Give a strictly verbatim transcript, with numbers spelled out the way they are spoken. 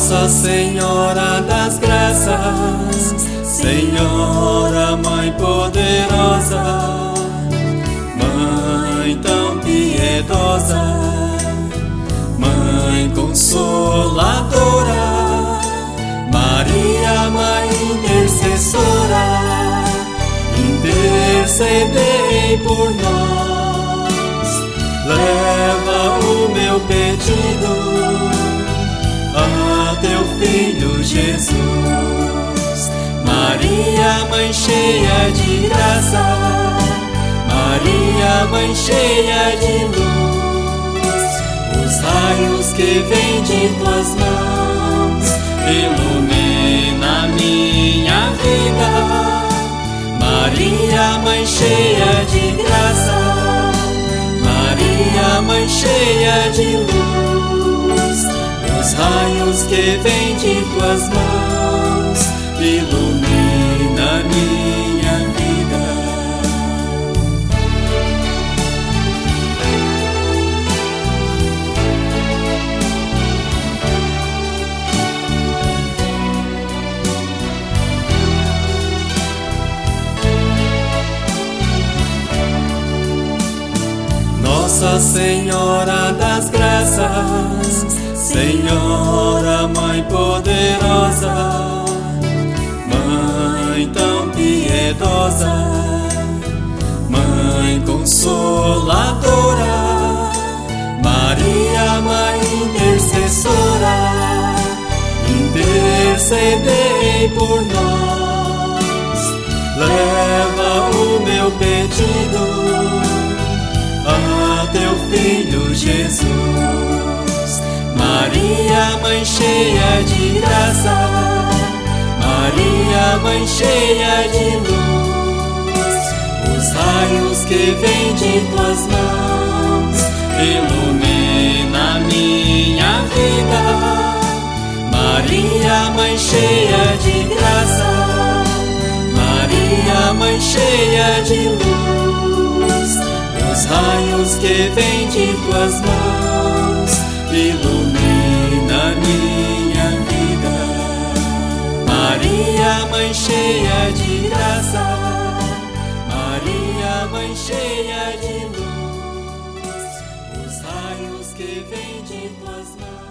Nossa Senhora das Graças, Senhora Mãe poderosa, Mãe tão piedosa, Mãe consoladora, Maria, Mãe intercessora, intercedei por nós. Leva o meu pedido a teu Filho Jesus. Maria, Mãe cheia de graça, Maria, Mãe cheia de luz, os raios que vêm de tuas mãos ilumina minha vida. Maria, Mãe cheia de graça, Maria, Mãe cheia de luz, os raios que vêm de tuas mãos ilumina minha vida. Nossa Senhora das Graças, Senhora Mãe poderosa, Mãe tão piedosa, Mãe consoladora, Maria, Mãe intercessora, intercedei por nós. Leva o meu pedido a teu Filho Jesus. Maria, Mãe cheia de graça, Maria, Mãe cheia de luz, os raios que vêm de tuas mãos ilumina minha vida. Maria, Mãe cheia de graça, Maria, Mãe cheia de luz, os raios que vêm de tuas mãos ilumina minha vida. Maria, Mãe cheia de graça, Maria, Mãe cheia de luz, os raios que vêm de tuas mãos